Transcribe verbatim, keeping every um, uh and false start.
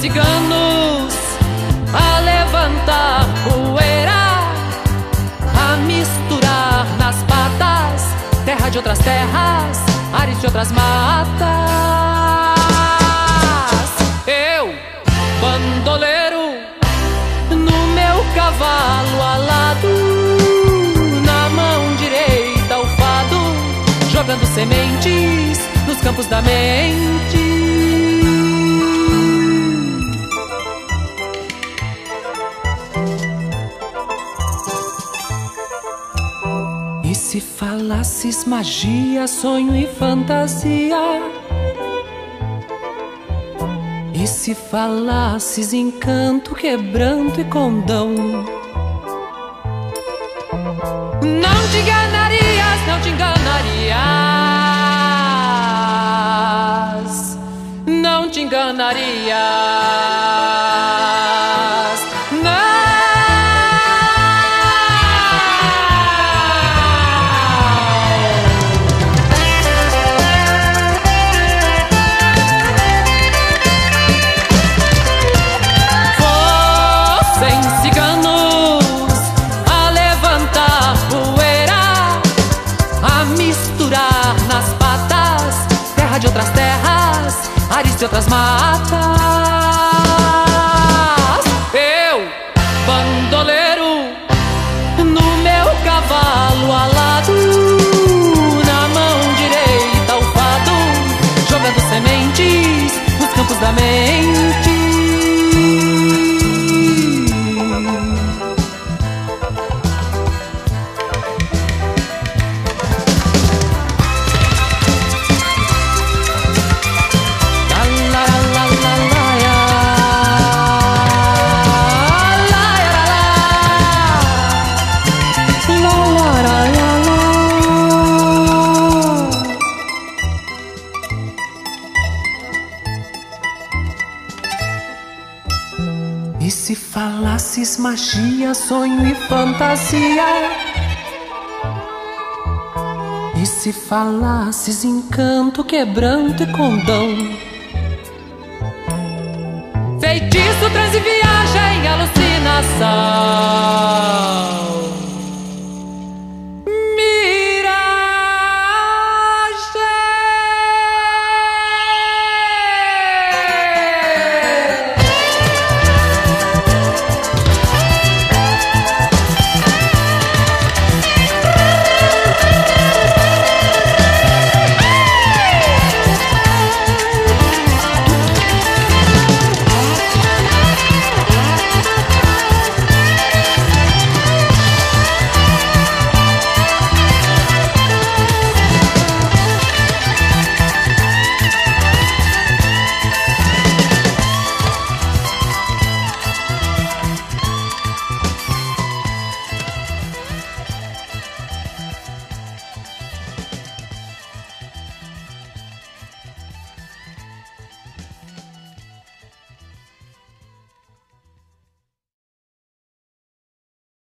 ciganos a levantar poeira, a misturar nas patas terra de outras terras, ares de outras matas. Eu, bandoleiro, no meu cavalo alado, na mão direita o fado, jogando sementes nos campos da mente. E se falasses magia, sonho e fantasia? E se falasses encanto, quebranto e condão? Não te enganarias, não te enganarias, não te enganarias, não. De outras terras, ares de outras matas. Eu, bandoleiro, no meu cavalo alado, na mão direita o fado, jogando sementes nos campos da mente. E se falasses magia, sonho e fantasia? E se falasses encanto, quebranto e condão? Feitiço, transe, viagem, alucinação.